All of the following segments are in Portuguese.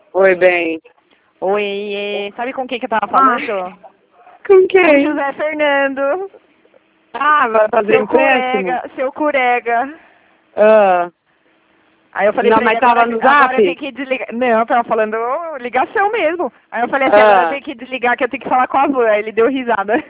Oi, bem. Oi, sabe com quem que eu tava falando? Com Com quem? José Fernando. Ah, vai fazer empréstimo? Seu Curega. Ah, Aí eu falei não, pra ele, mas tava no agora zap? tem que desligar. Não, eu tava falando ligação mesmo. Aí eu falei assim, agora Ah, tem que desligar que eu tenho que falar com a Van. Aí ele deu risada.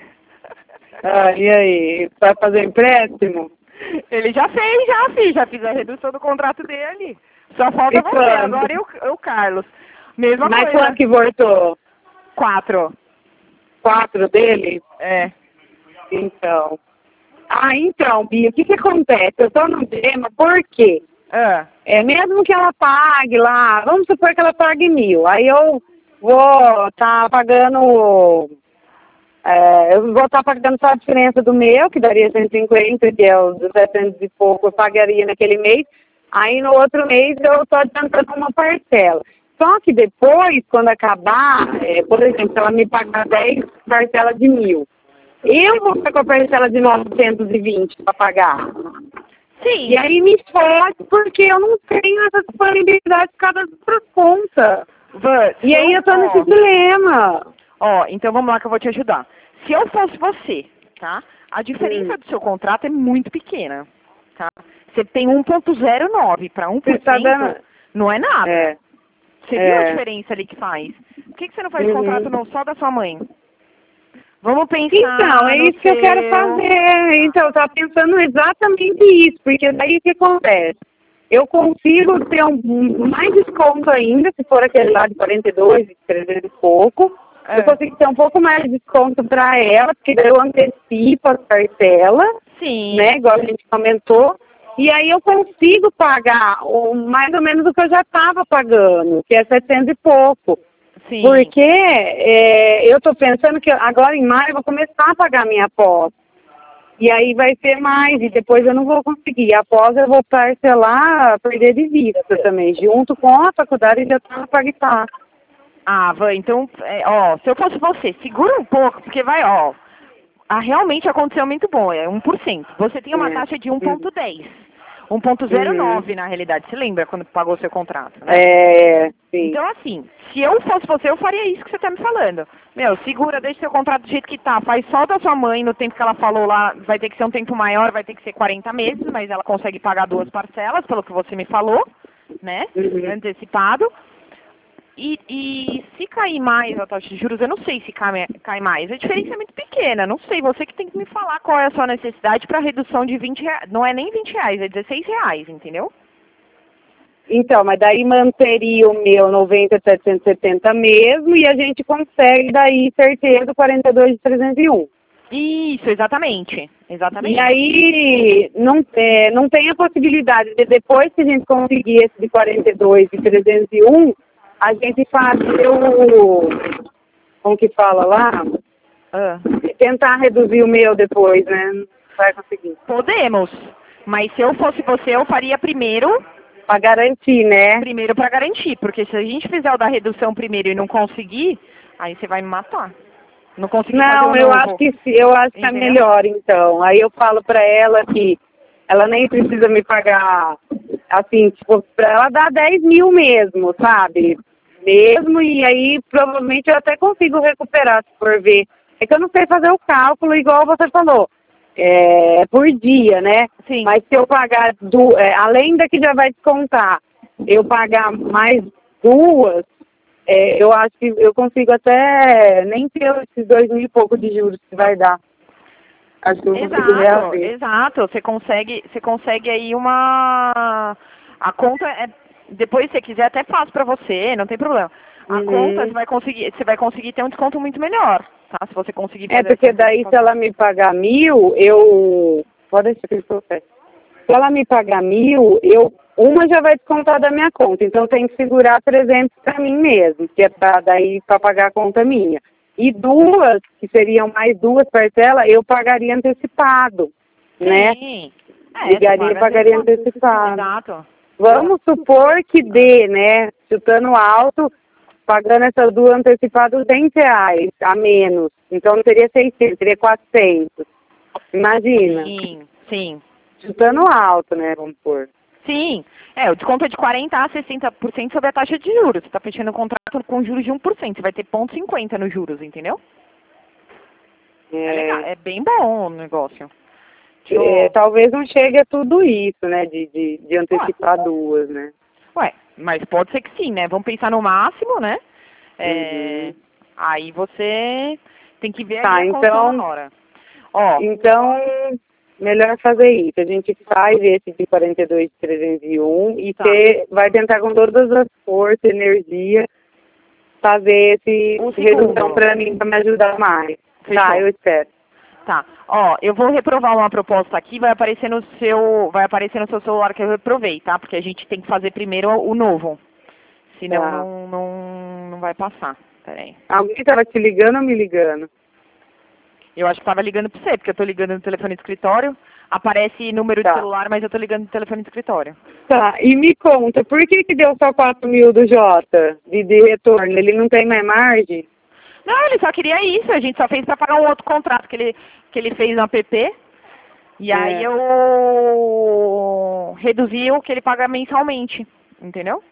e aí? Vai fazer empréstimo? Ele já fez, já fiz a redução do contrato dele. Só falta E você, quanto? agora o Carlos. Mesma Mas coisa. quanto que voltou? 4. 4 dele? É. Então. Então, Bia, o que que acontece? Eu tô no dilema, por quê? Ah. Mesmo que ela pague lá, vamos supor que ela pague 1.000, aí eu vou estar pagando, eu vou estar pagando só a diferença do meu, que daria 150, que é os 700 e pouco, eu pagaria naquele mês, aí no outro mês eu estou adiantando uma parcela. Só que depois, quando acabar, por exemplo, se ela me pagar 10 parcelas de 1.000, eu vou ficar com a parcela de 920 para pagar. Sim. E aí me fode porque eu não tenho essa disponibilidade por causa das outras contas. Van, E aí eu tô nesse dilema. Ó, então vamos lá que eu vou te ajudar. Se eu fosse você, tá? A diferença do seu contrato é muito pequena, tá? Você tem 1,09 para Você tá 1%, dando... não é nada. É. Você viu a diferença ali que faz? Por que você não faz contrato não só da sua mãe? Vamos pensar Então, é no isso que eu quero seu... fazer. Então, eu tava pensando exatamente isso, porque daí o que acontece? Eu consigo ter mais desconto ainda, se for aquele lá de 42, 300 e pouco. Eu consigo ter um pouco mais de desconto para ela, porque daí eu antecipo as parcelas, Sim. né, igual a gente comentou. E aí eu consigo pagar mais ou menos o que eu já estava pagando, que é 700 e pouco. Sim. Porque eu estou pensando que agora em maio eu vou começar a pagar minha pós. E aí vai ser mais, e depois eu não vou conseguir. Após eu vou parcelar, perder de vista também, junto com a faculdade já está para quitar. Ah, Van, então, ó, se eu fosse você, segura um pouco, porque vai, ó, realmente aconteceu muito bom, é 1%. Você tem uma taxa de 1,10. 1,09 na realidade, você lembra quando pagou seu contrato, né? Sim. Então, assim, se eu fosse você, eu faria isso que você tá me falando. Meu, segura, deixa seu contrato do jeito que tá, faz só da sua mãe no tempo que ela falou lá, vai ter que ser um tempo maior, vai ter que ser 40 meses, mas ela consegue pagar 2 parcelas, pelo que você me falou, né? Antecipado. E se cair mais a taxa de juros, eu não sei se cai mais. A diferença é muito pequena. Não sei, você que tem que me falar qual é a sua necessidade para redução de 20 reais. Não é nem 20 reais, é 16 reais, entendeu? Então, mas daí manteria o meu 90,770 mesmo e a gente consegue daí certeza 42 de 301. Isso, exatamente. Exatamente. E aí não tem a possibilidade de depois que a gente conseguir esse de 42 e 301, a gente fazer como que fala lá? Tentar reduzir o meu depois, né? Não vai conseguir. Podemos. Mas se eu fosse você, eu faria primeiro. Para garantir, né? Primeiro para garantir, porque se a gente fizer o da redução primeiro e não conseguir, aí você vai me matar. Não conseguir fazer o eu novo. acho que eu acho que é melhor, então. Aí eu falo para ela que ela nem precisa me pagar, assim, tipo, para ela dar 10 mil mesmo, sabe? Mesmo, e aí provavelmente eu até consigo recuperar, se for ver. É que eu não sei fazer o cálculo, igual você falou. Por dia, né? Sim. Mas se eu pagar, além da que já vai descontar, eu pagar mais 2, eu acho que eu consigo até nem ter esses 2 mil e pouco de juros que vai dar. Acho que eu consigo reaver. Exato. Você consegue aí uma... A conta, depois se você quiser até faço pra você, não tem problema. A conta você vai conseguir ter um desconto muito melhor, tá? Se você conseguir fazer. Porque daí se ela me pagar 1.000, pode deixar que eu estou certo. Se ela me pagar 1.000, uma já vai descontar da minha conta, então eu tenho que segurar 300 para mim mesmo, que é para pagar a conta minha. E 2, que seriam mais 2 parcelas, eu pagaria antecipado, né? Ligaria e pagaria antecipado. Exato. Vamos supor que dê, né? Chutando alto, pagando essas 2 antecipadas 100 reais a menos. Então não seria 600, seria 400. Imagina. Sim. Chutando alto, né? Vamos pôr. Sim, o desconto é de 40% a 60% sobre a taxa de juros. Você está fechando um contrato com juros de 1%, você vai ter 0,50 nos juros, entendeu? É legal, é bem bom o negócio. Talvez não chegue a tudo isso, né, de antecipar duas, né? Ué, mas pode ser que sim, né? Vamos pensar no máximo, né? Aí você tem que ver aí a condição na hora. Então, melhor fazer isso. A gente faz esse de 42.301 e vai tentar com todas as forças, energia, fazer esse redução para mim, para me ajudar mais. Fechou. Tá, eu espero. Tá. Eu vou reprovar uma proposta aqui, vai aparecer no seu celular que eu reprovei, tá? Porque a gente tem que fazer primeiro o novo. Senão não vai passar. Pera aí. Alguém estava te ligando ou me ligando? Eu acho que estava ligando para você, porque eu estou ligando no telefone do escritório. Aparece número de celular, mas eu estou ligando no telefone do escritório. Tá, e me conta, por que deu só 4.000 do Jota de retorno? Ele não tem mais margem? Não, ele só queria isso. A gente só fez para pagar um outro contrato que ele fez no app. E aí eu reduzi o que ele paga mensalmente. Entendeu?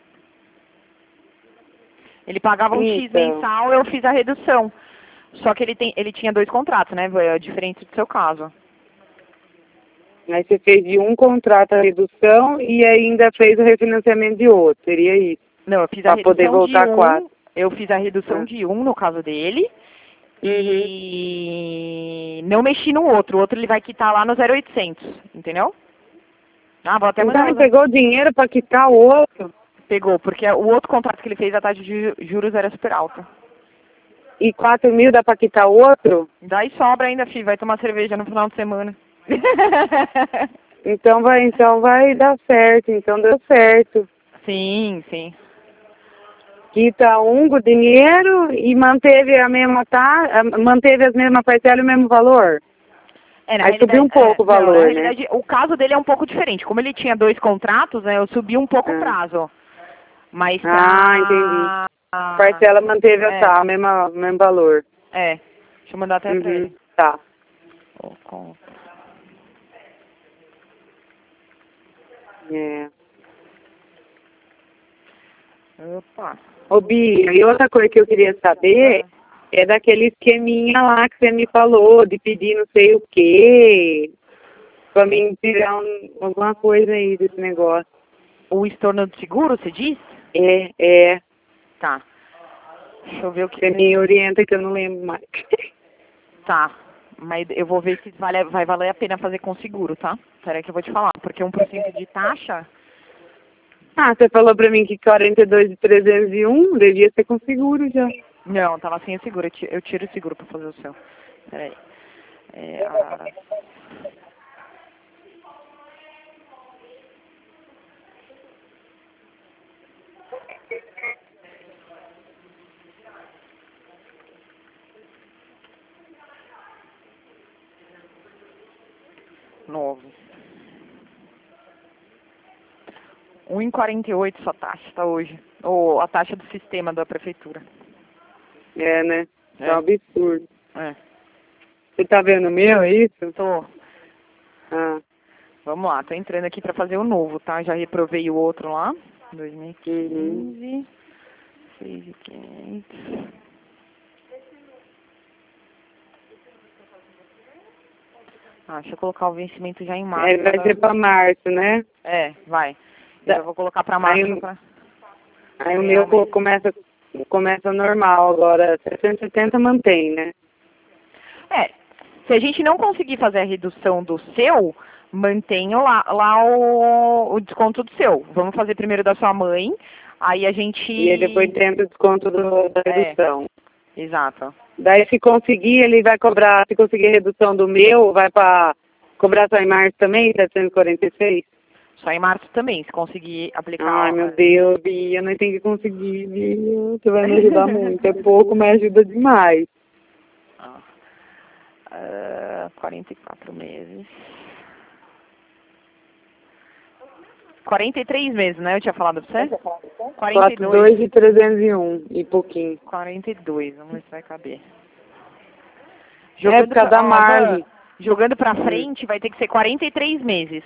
Ele pagava um X mensal, eu fiz a redução. Só que ele tinha 2 contratos, né? É diferente do seu caso. Aí você fez de um contrato a redução e ainda fez o refinanciamento de outro, seria isso? Não, eu fiz a redução poder voltar de a 4. Eu fiz a redução de um no caso dele. E não mexi no outro. O outro ele vai quitar lá no 0,800, entendeu? Vou até mandar. Então ele pegou o dinheiro para quitar o outro? Pegou, porque o outro contrato que ele fez, a taxa de juros era super alta. E 4.000 dá para quitar o outro? Daí sobra ainda, filho. Vai tomar cerveja no final de semana. Então vai dar certo. Então deu certo. Sim, sim. Quita o dinheiro e manteve as mesmas parcelas e o mesmo valor? Aí subiu um pouco o valor, né? O caso dele é um pouco diferente. Como ele tinha 2 contratos, né, eu subi um pouco o prazo. Mas entendi. A parcela manteve o mesmo valor. Deixa eu mandar até pra ele. Tá. Opa. Ô, Bia, e outra coisa que eu queria saber é daquele esqueminha lá que você me falou, de pedir não sei o quê, pra mim tirar alguma coisa aí desse negócio. O estorno do seguro, você diz? É. Tá. Deixa eu ver o que... Você me orienta que eu não lembro mais. Tá. Mas eu vou ver se vai valer a pena fazer com seguro, tá? Peraí que eu vou te falar. Porque 1% de taxa... Você falou pra mim que 42.301 devia ser com seguro já. Não, tava sem o seguro. Eu tiro o seguro pra fazer o seu. Peraí. Novo. 1,48 sua taxa, tá hoje. Ou a taxa do sistema da prefeitura. Né? É um absurdo. É. Você tá vendo o meu, é isso? Tô. Vamos lá, tô entrando aqui pra fazer o novo, tá? Já reprovei o outro lá. 2015. 6.500. Deixa eu colocar o vencimento já em março. Vai ser pra março, né? Vai. Eu vou colocar pra março. Aí o meu começa normal agora. 770 mantém, né? Se a gente não conseguir fazer a redução do seu, mantenha lá o desconto do seu. Vamos fazer primeiro da sua mãe, aí a gente... E aí depois tenta o desconto da redução. Exato. Daí se conseguir, ele vai cobrar, se conseguir a redução do meu, vai para cobrar só em março também, 746? Só em março também, se conseguir aplicar. Ai, meu Deus, Bia, nós temos que conseguir, Bia. Você vai me ajudar muito. É pouco, mas ajuda demais. 44 meses. 43 meses, né? Eu tinha falado pra você? 42 e 301 e pouquinho. 42, vamos ver se vai caber. Por causa da margem. Jogando pra frente vai ter que ser 43 meses,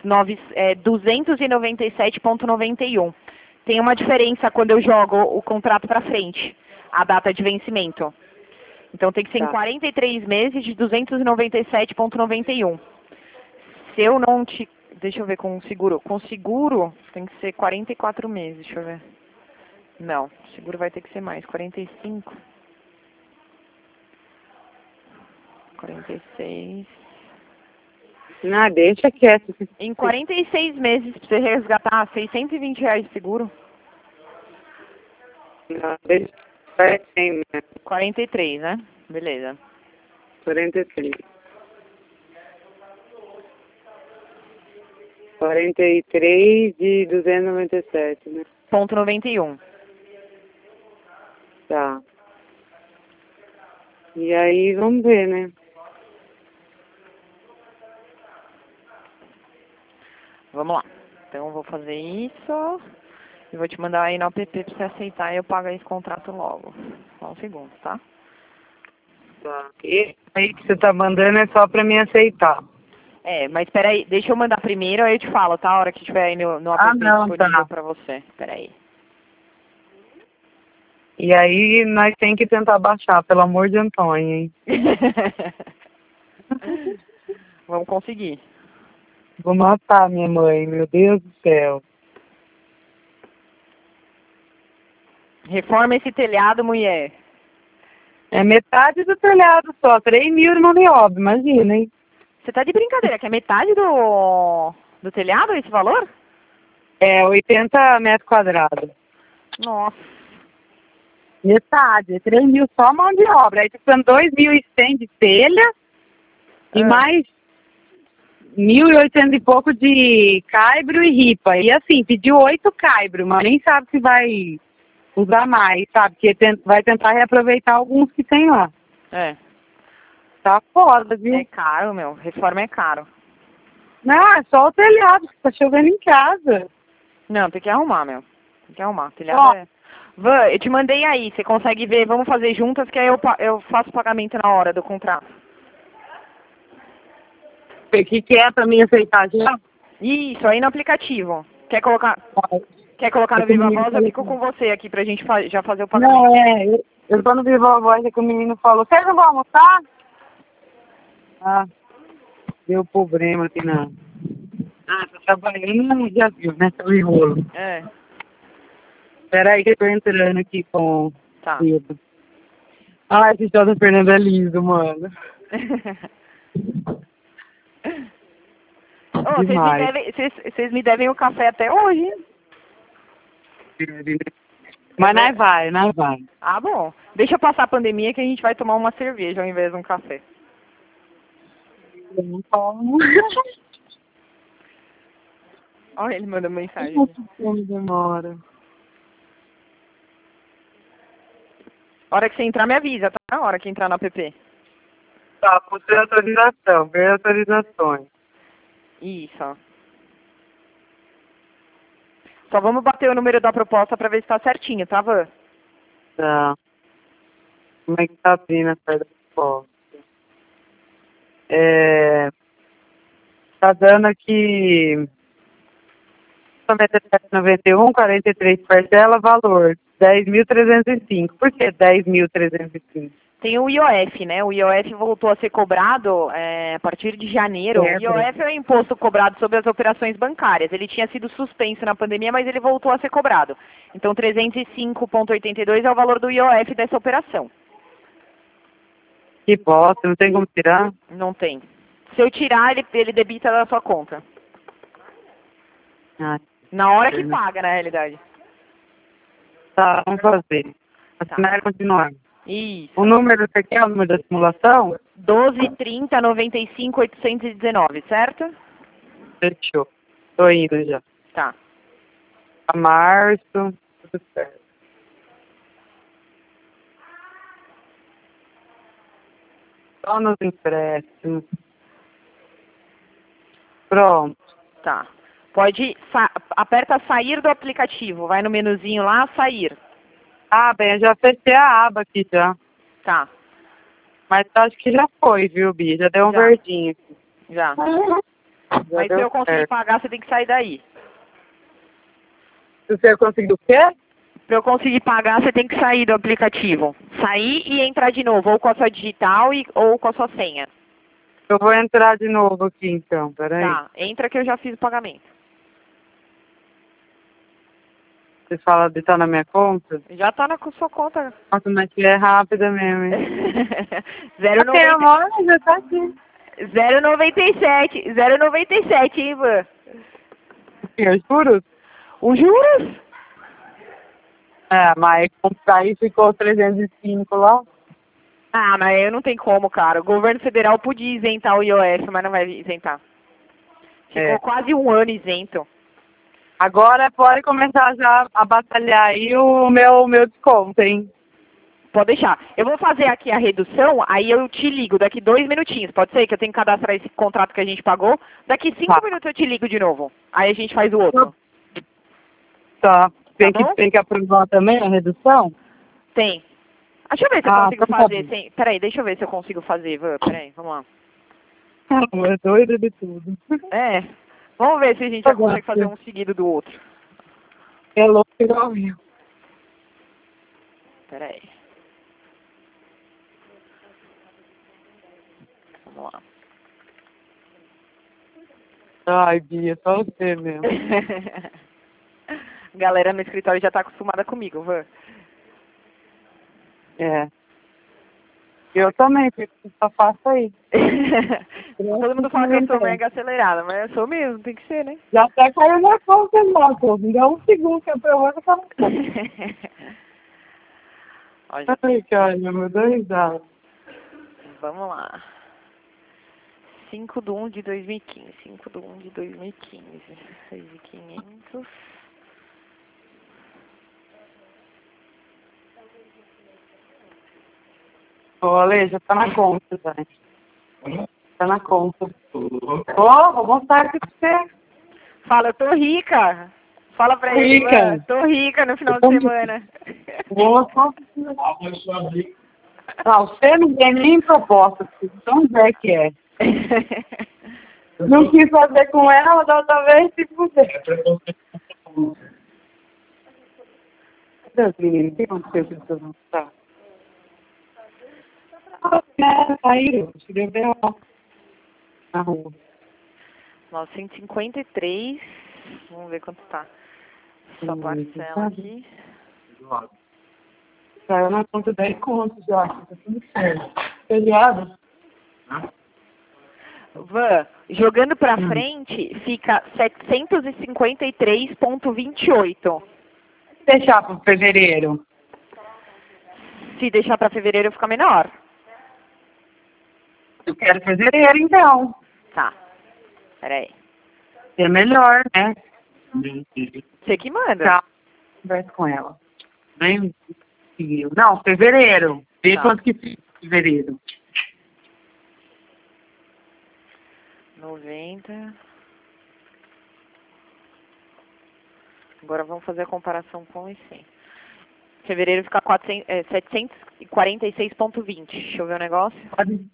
297,91. Tem uma diferença quando eu jogo o contrato pra frente, a data de vencimento. Então tem que ser em 43 meses de 297,91. Se eu não te... Deixa eu ver com seguro. Com seguro tem que ser 44 meses, deixa eu ver. Não, seguro vai ter que ser mais, 45. 46. Não, deixa quieto. Em 46 meses, pra você resgatar R$ 620 de seguro. Não, deixa. Vai sem, né? 43, né? Beleza. 43. 43 de 297, né? Ponto 91. Tá. E aí, vamos ver, né? Vamos lá. Então eu vou fazer isso. E vou te mandar aí no app pra você aceitar e eu pago esse contrato logo. Só um segundo, tá? Tá. E aí que você tá mandando é só pra me aceitar. É, mas peraí, deixa eu mandar primeiro, aí eu te falo, tá? A hora que tiver aí no app não, disponível tá. pra você. Peraí. E aí nós tem que tentar baixar, pelo amor de Antônio, hein? Vamos conseguir. Vou matar minha mãe, meu Deus do céu. Reforma esse telhado, mulher. É metade do telhado só, 3 mil de mão de obra, imagina, hein? Você tá de brincadeira, que é metade do telhado esse valor? É, 80 metros quadrados. Nossa. Metade, 3 mil só mão de obra. Aí tá ficando 2.100 de telha e mais 1.800 e pouco de caibro e ripa. E assim, pediu 8 caibro, mas nem sabe se vai usar mais, sabe? Porque vai tentar reaproveitar alguns que tem lá. É. Tá foda, viu? É caro, meu. Reforma é caro. Não, é só o telhado, que tá chovendo em casa. Não, tem que arrumar, meu. Tem que arrumar. Telhado é... Van, eu te mandei aí. Você consegue ver? Vamos fazer juntas, que aí eu faço o pagamento na hora do contrato. O que é pra mim aceitar já? Isso, aí no aplicativo. Quer colocar no Viva Voz? Eu fico com você aqui pra gente já fazer o pagamento. Não, eu tô no Viva Voz, é que o menino falou, vocês não vão almoçar? Ah, deu problema aqui na... Ah, tá trabalhando, já viu, né? Tá o enrolo. É. Peraí que eu tô entrando aqui com... Tá. Ah, esse Jota Fernando é lindo, mano. Vocês me devem o café até hoje, hein? Mas nós vai. Ah, bom. Deixa eu passar a pandemia que a gente vai tomar uma cerveja ao invés de um café. Eu não tomo. Olha, ele mandou mensagem. Como demora. A hora que você entrar, me avisa, tá? A hora que entrar no app. Tá, pulsei autorização, ver autorizações. Isso. Só vamos bater o número da proposta pra ver se tá certinho, tá, Van? Tá. Como é que tá abrindo a perda de posta? Tá dando aqui 97,91, 43 parcela, valor 10.305. Por que 10.305? Tem o IOF, né? O IOF voltou a ser cobrado a partir de janeiro. O IOF é o imposto cobrado sobre as operações bancárias. Ele tinha sido suspenso na pandemia, mas ele voltou a ser cobrado. Então, 305,82 é o valor do IOF dessa operação. Que bosta, não tem como tirar? Não tem. Se eu tirar, ele debita da sua conta. Ah, na hora que paga, na realidade. tá, vamos fazer. Assinar e continuar. Isso. O número, você quer o número da simulação? 1230 95 819, certo? Fechou. Tô indo já. Tá. A março, tudo certo. Só nos empréstimos. Pronto. Tá. Pode, aperta sair do aplicativo, vai no menuzinho lá, sair. Ah, bem, eu já fechei a aba aqui já. Tá. Mas acho que já foi, viu, Bia? Já deu um verdinho aqui. Já. Já Mas se deu eu conseguir certo. pagar, você tem que sair daí. Se você conseguiu o quê? Pra eu conseguir pagar, você tem que sair do aplicativo. Sair e entrar de novo, ou com a sua digital ou com a sua senha. Eu vou entrar de novo aqui então, peraí. Tá, entra que eu já fiz o pagamento. Você fala de estar na minha conta? Já tá na sua conta. Nossa, mas que é rápida mesmo, hein? Ok, 0,90 amor, já tá aqui. 0,97, 0,97, hein, Ivan? O quê? Os juros? Os juros? É, mas aí ficou 305 lá. Ah, mas aí não tem como, cara. O governo federal podia isentar o IOF, mas não vai isentar. Ficou É. quase um ano isento. Agora pode começar já a batalhar aí o meu desconto, hein? Pode deixar. Eu vou fazer aqui a redução, aí eu te ligo daqui 2 minutinhos. Pode ser que eu tenho que cadastrar esse contrato que a gente pagou. Daqui 5 Tá. minutos eu te ligo de novo. Aí a gente faz o outro. Tá. Bom? Tem que aprovar também a redução? Tem. Deixa eu ver se eu Ah, consigo então tá fazer bom. sem... Peraí, deixa eu ver se eu consigo fazer. Peraí, vamos lá. É doida de tudo. É. Vamos ver se a gente já consegue fazer um seguido do outro. É louco igual eu. Peraí. Vamos lá. Ai, Bia, só você mesmo. Galera no escritório já tá acostumada comigo, Van. É. Eu também, porque só faço aí. Todo mundo fala que eu sou mega acelerada, mas eu sou mesmo, tem que ser, né? Já até caiu na conta, nossa. Me dá um segundo que eu tô tá no Ó, gente, Ai, cara, meu Deus, risada. vamos lá. 5/1 de 2015. 5/1 de 2015. 6.500. Ô, Ale, já tá na conta, velho. Tá na conta. Ô, vou mostrar aqui pra você. Fala, eu tô rica. Fala pra Tô ele, rica. mano. Tô rica no final Eu de tô rica. semana. Vou mostrar pra você. Não, você não tem nem proposta, filho. Então Zé que é. Não quis fazer com ela, da outra vez se fuder. Deus, menino, o que aconteceu com você não tá? Saíram, cheguei bem lá na rua. 953. Vamos ver quanto tá. Só parcela aqui. Saiu na conta 10 contos já, tá tudo certo. Feriado? Van, jogando pra frente, fica 753,28. Deixar para fevereiro. Se deixar pra fevereiro, fica menor. Eu quero fevereiro, então. Tá. Peraí. É melhor, né? Você que manda. Tá. Conversa com ela. Nem conseguiu. Não, fevereiro. Vê Tá. quanto que fica fevereiro. 90. Agora vamos fazer a comparação com esse 100. Fevereiro fica 746,20. Deixa eu ver o negócio. Pode.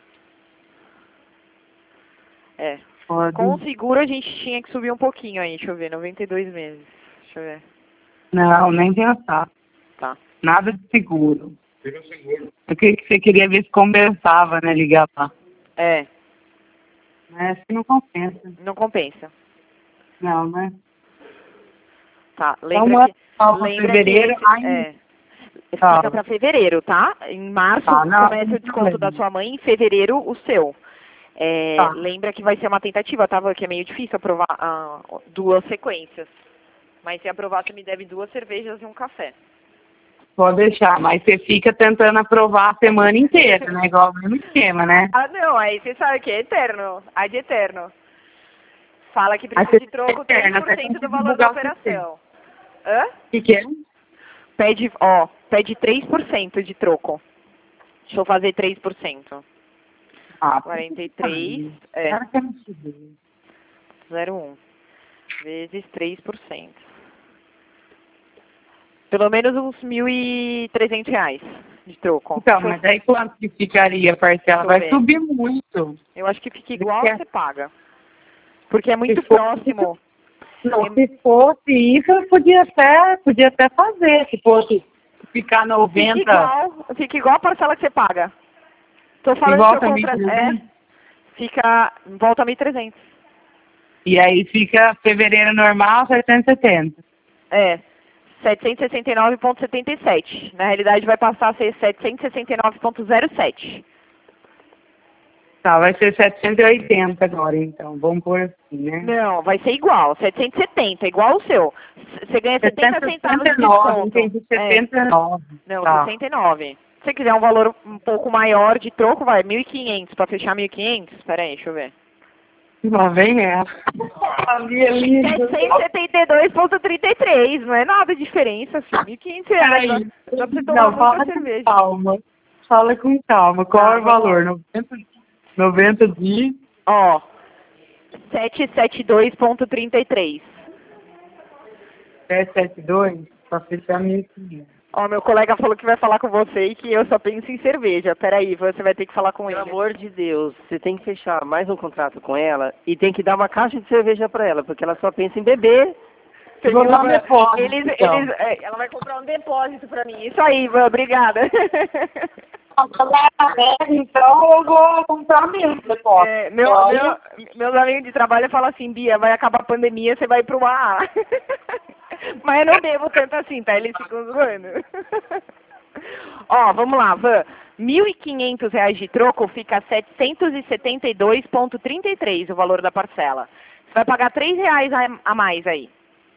É. Pode. Com o seguro a gente tinha que subir um pouquinho aí. Deixa eu ver. 92 meses. Deixa eu ver. Não, nem pensar. Tá. Nada de seguro. Porque você queria ver se compensava, né? Ligar lá. É. Mas acho que não compensa. Não compensa. Não, né? Tá. Então, Lembra que... lembra fevereiro, que ai, tá. fica pra fevereiro, tá? Em março Tá, não, começa não o desconto da problema. sua mãe, em fevereiro o seu. É, Tá. lembra que vai ser uma tentativa, tá? Que é meio difícil aprovar duas sequências. Mas se aprovar, você me deve 2 cervejas e um café. Pode deixar, mas você fica tentando aprovar a semana inteira, né? Igual o mesmo esquema, né? Ah, não, aí você sabe que é eterno. Ad eterno. Fala que Aí precisa de você troco eterna, 3% do você valor da divulgar o sistema. operação. Hã? O que é? Pede 3% de troco. Deixa eu fazer 3%. Ah, 43, Cara, quer me fuder. 0,1 vezes 3%. Pelo menos uns R$ 1.300. de troco. Então, mas aí quanto que ficaria a parcela? Deixa eu Vai ver. subir muito. Eu acho que fica igual Porque- você paga. Porque é muito Se for- próximo. Não, se fosse isso, eu podia até fazer. Se fosse ficar 90, Fica igual a parcela que você paga. Tô falando igual que eu também. fica, volta a 1.300. E aí fica fevereiro normal, 770. É, 769,77. Na realidade vai passar a ser 769,07. Tá, vai ser 780 agora, então. Vamos pôr assim, né? Não, vai ser igual, 770, igual o seu. Você ganha 70 centavos de 79, desconto. entendi, 79. Não, Tá. 69. Se você quiser um valor um pouco maior de troco, vai 1.500. Para fechar 1.500? Espera aí, deixa eu ver. Lá vem ela. Ali é lindo. 772,33. Não é nada de diferença, assim. 1.500 reais. Peraí. Dá pra você tomar Não, muita fala cerveja. com calma. Fala com calma. Qual Tá, é o vamos valor? 90 de... Ó, 772,33. 772 pra fechar 1.500. Ó, meu colega falou que vai falar com você e que eu só penso em cerveja. Peraí, você vai ter que falar com Pelo ele. amor de Deus, você tem que fechar mais um contrato com ela e tem que dar uma caixa de cerveja pra ela, porque ela só pensa em beber. Vou dar um depósito, então. Ela vai comprar um depósito pra mim. Isso aí, Ivan, obrigada. Então eu vou comprar mesmo depósito. Meus amigos de trabalho falam assim, Bia, vai acabar a pandemia, você vai pro AA. Mas eu não bebo tanto assim, tá? Eles ficam zoando. Ó, vamos lá, Van. R$1.500 de troco fica 772,33 o valor da parcela. Você vai pagar R$3 a mais aí.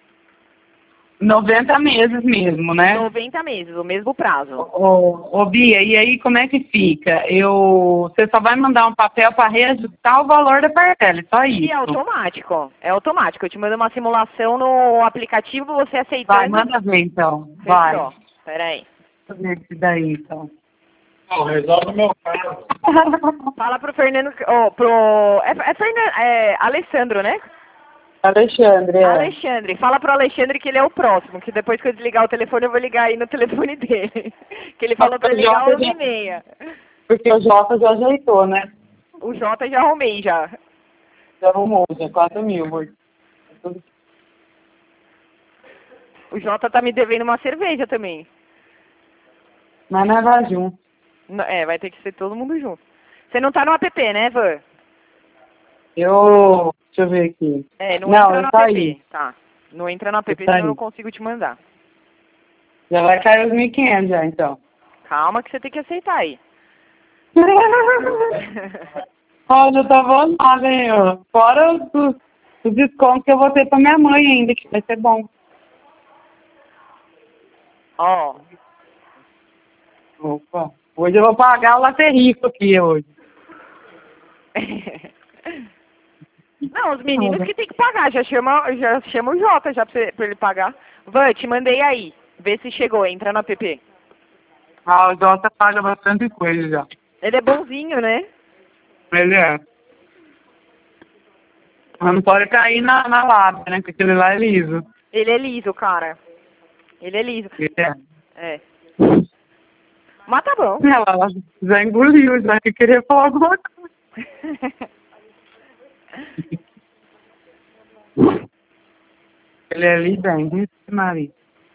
90 meses mesmo, né? 90 meses, o mesmo prazo. Ô, Bia, e aí como é que fica? Você só vai mandar um papel para reajustar o valor da parcela, só isso? E é automático. É automático. Eu te mando uma simulação no aplicativo, você aceitando. Vai, manda ver então. Fechou. Vai. Peraí. Deixa eu ver isso daí então. Não, resolve o meu caso. Fala pro Fernando, Alessandro, né? Alexandre, Alexandre, fala pro Alexandre que ele é o próximo, que depois que eu desligar o telefone eu vou ligar aí no telefone dele. Que ele falou pra ligar às 11h30. Porque o Jota já ajeitou, né? O Jota já arrumei já. Já arrumou, já 4.000. Amor. O Jota tá me devendo uma cerveja também. Mas nós vai junto. É, vai ter que ser todo mundo junto. Você não tá no app, né, Van? Deixa eu ver aqui. É, não Não, entra no tá app. aí. Tá. Não entra no app, Tá senão aí. eu não consigo te mandar. Já vai cair os 1.500 já, então. Calma que você tem que aceitar aí. Olha, não tá bom nada, hein, ó. Fora os descontos que eu vou ter pra minha mãe ainda, que vai ser bom. Ó. Opa. Hoje eu vou pagar o laterico aqui hoje. Não, os meninos que tem que pagar. Já chama o Jota já pra ele pagar. Van, te mandei aí. Vê se chegou. Entra no app. Ah, o Jota paga bastante coisa já. Ele é bonzinho, né? Ele é. Mas não pode cair na lábia, né? Porque aquele lá é liso. Ele é liso, cara. Ele é liso. Ele é. É. Mas tá bom. Ela já engoliu, já que queria falar alguma coisa. Ele é ali bem, viu, Maria?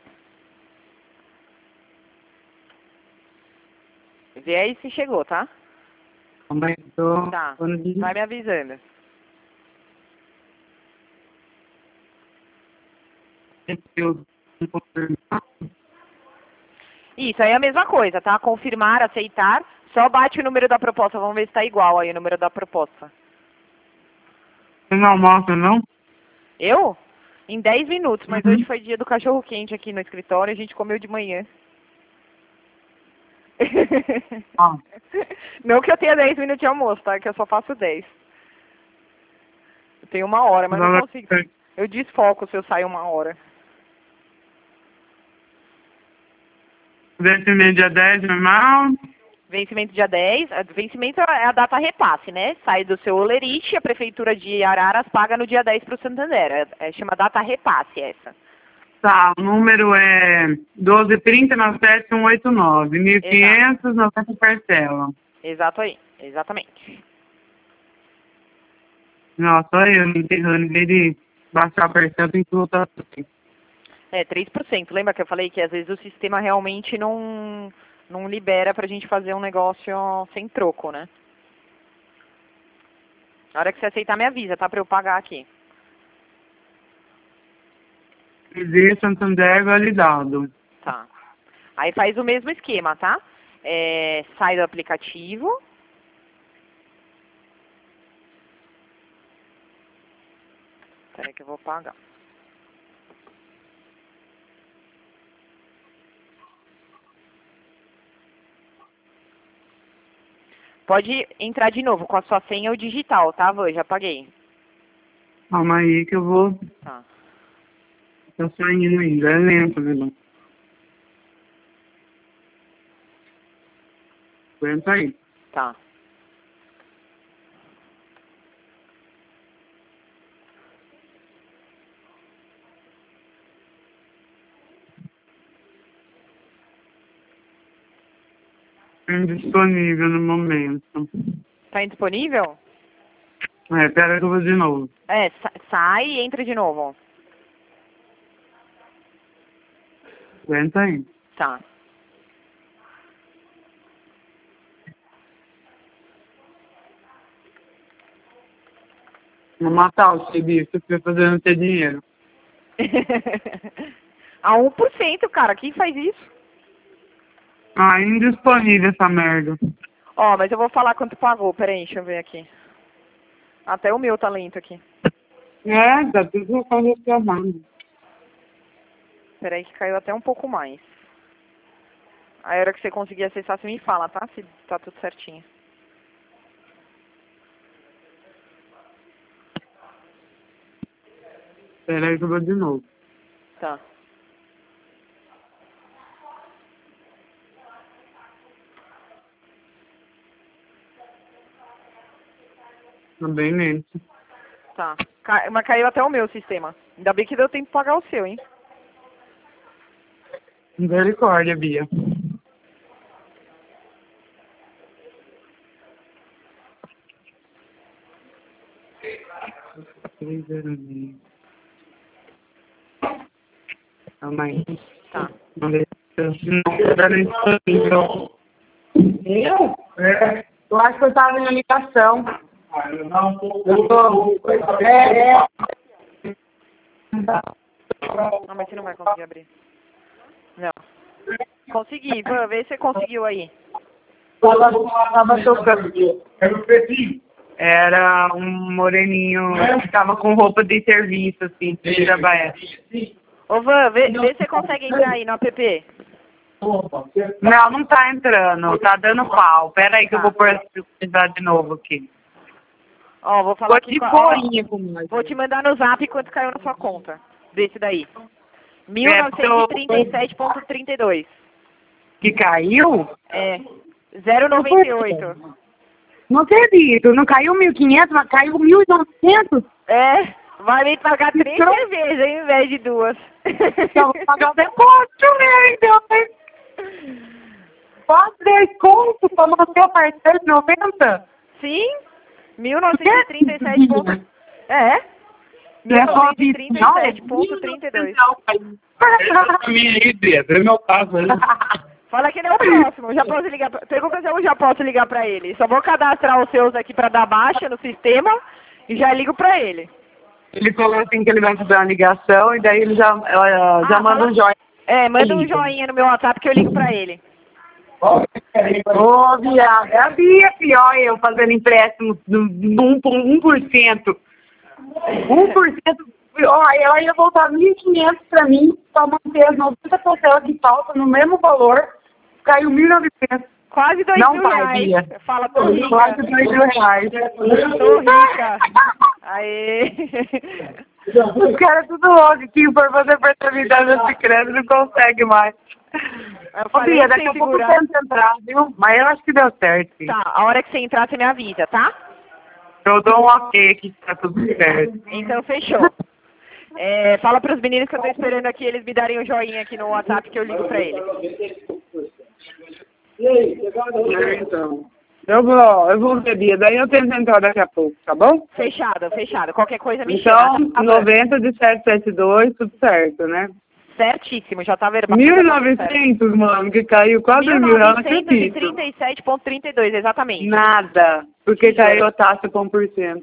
Vê aí se chegou, tá? Aumentou. Tá. Vai me avisando. Isso, aí é a mesma coisa, tá? Confirmar, aceitar. Só bate o número da proposta. Vamos ver se tá igual aí o número da proposta. Você não almoça, não? Eu? Em 10 minutos, mas hoje foi dia do cachorro quente aqui no escritório, a gente comeu de manhã. Ah. Não que eu tenha 10 minutos de almoço, tá? Que eu só faço 10. Eu tenho 1 hora, mas não consigo. Eu desfoco se eu sair 1 hora. Vencimento dia 10, normal. Vencimento dia 10. Vencimento é a data repasse, né? Sai do seu olerite, a prefeitura de Araras paga no dia 10 para o Santander. Chama data repasse essa. Tá, o número é 1230-97189. 1.500, 90 parcela. Exato aí, exatamente. Nossa, olha eu me enterrando. Em vez de baixar a parcela, tem que voltar tudo. É, 3%. Lembra que eu falei que às vezes o sistema realmente não libera pra gente fazer um negócio sem troco, né? Na hora que você aceitar, me avisa, tá? Pra eu pagar aqui. BB Santander validado. Tá. Aí faz o mesmo esquema, tá? Sai do aplicativo. Espera aí que eu vou pagar. Pode entrar de novo com a sua senha ou digital, tá, Van? Já paguei. Calma aí que eu vou... Tá. Tá saindo ainda, é lento, viu? Aguenta aí. Tá. Indisponível no momento. Tá indisponível? Pera que eu vou de novo. Sai e entra de novo. Aguenta aí. Tá. Vou matar o serviço que você fazendo ter dinheiro. A 1%, cara. Quem faz isso? Ah, indisponível essa merda. Ó, mas eu vou falar quanto pagou. Peraí, deixa eu ver aqui. Até o meu tá lento aqui. Tá tudo reclamando. Peraí que caiu até um pouco mais. A hora que você conseguir acessar, você me fala, tá? Se tá tudo certinho. Pera aí que eu vou de novo. Tá. Tá bem lento. Tá. Mas caiu até o meu sistema. Ainda bem que deu tempo de pagar o seu, hein? Misericórdia, Bia. Calma aí. Tá. Não tá disponível. Eu? Eu acho que eu tava na ligação. Não tô. Não, mas você não vai conseguir abrir. Não. Consegui. Vê se você conseguiu aí. Tava tocando. Era o pretinho? Era um moreninho que tava com roupa de serviço, assim, de trabalhar. Ô, Van, vê se você consegue entrar aí no app. Não, não tá entrando. Tá dando pau. Pera aí que eu vou precisar de novo aqui. Ó, vou falar Vou aqui de com boinha com nós. Vou te mandar no zap quanto caiu na sua conta. Desse daí. 1937,32. Que caiu? É. 0,98. Não acredito. Não caiu 1.500, mas caiu 1.900. É. Vai me pagar 3 Então- cervejas ao invés de 2. Eu vou pagar o depósito, né? Então, quase 10 contos pra manter o parceiro de 90. Sim. 1937. É. 1937,32. Pra mim aí, Bia. É meu caso, né? Fala que ele é o próximo. Já posso ligar pra... Pergunta se eu já posso ligar pra ele. Só vou cadastrar os seus aqui pra dar baixa no sistema e já ligo pra ele. Ele falou assim que ele vai fazer uma ligação e daí ele já manda um joinha. Manda um joinha no meu WhatsApp que eu ligo pra ele. Ô, viado, é a Bia pior eu fazendo empréstimo de 1%. 1%, ó, ela ia voltar 1.500 pra mim pra manter as 90 parcelas que faltam no mesmo valor. Caiu 1.900. Quase 2 Não mil vai, reais. Bia. Fala, tô rica. Quase 2.000 reais. Tô rica. Aê. Os caras tudo louco que for fazer oportunidade nesse crédito não consegue mais. Eu Ô, falei Bia, pra daqui a você pouco segurar. tenta entrar, viu? Mas eu acho que deu certo. Sim. Tá, a hora que você entrar, você me avisa, tá? Eu dou um ok que tá tudo certo. Então, fechou. Fala pros meninos que eu tô esperando aqui, eles me darem um joinha aqui no WhatsApp que eu ligo pra eles. Então, eu vou ver, Bia, daí eu tento entrar daqui a pouco, tá bom? Fechado. Qualquer coisa me Então, chama. 90 de 772, tudo certo, né? Certíssimo, já tá verbal. 1.900, mano, que caiu quase 1.000, eu não acredito. 1937,32, exatamente. Nada, porque caiu a taxa com 1%.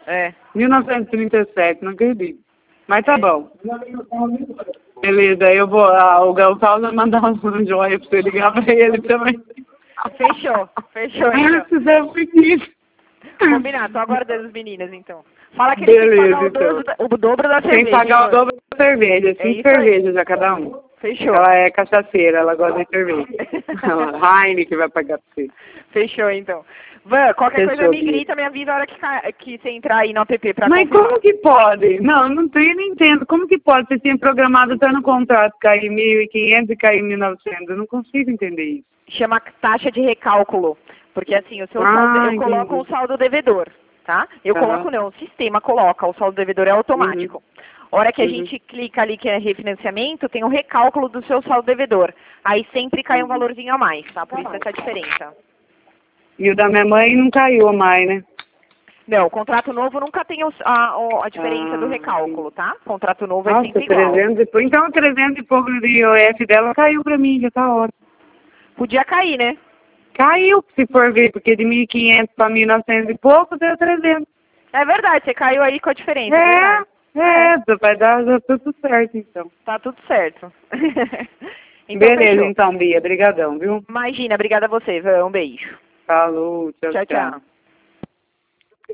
1937, não acredito. Mas tá bom. Beleza, eu vou, o Gonçalo vai mandar um joia pra você ligar pra ele também. Fechou. Isso é bonito. Combinado, tô aguardando os meninos, então. Fala que Beleza, eles têm que pagar o dobro da cerveja. Tem que pagar o dobro da cerveja, 5 cervejas a cada um. Fechou. Ela é cachaceira, ela gosta de cerveja. Heineken vai pagar pra você. Fechou, então. Van, qualquer coisa me grita, me avisa a hora que você entrar aí no app pra Mas confirmar. como que pode? Não entendo. Como que pode? Você tinha programado até no contrato cair 1.500 e cair 1.900. Eu não consigo entender isso. Chama taxa de recálculo. Porque assim, o seu saldo, eu coloco o saldo devedor, tá? Eu coloco não, o sistema coloca, o saldo devedor é automático. Hora que a gente clica ali que é refinanciamento, tem o recálculo do seu saldo devedor. Aí sempre cai um valorzinho a mais, tá? Por isso essa diferença. E o da minha mãe não caiu mais, né? Não, o contrato novo nunca tem a diferença do recálculo, tá? Contrato novo é sempre igual. 300 então 300 e pouco do IOF dela caiu pra mim, já tá ótimo. Podia cair, né? Caiu, se for ver, porque de 1.500 para 1.900 e pouco deu 300. É verdade, você caiu aí com a diferença. Vai dar tudo certo, então. Tá tudo certo. Então, beleza, então, Bia, brigadão, viu? Imagina, obrigada a você, um beijo. Falou, tchau.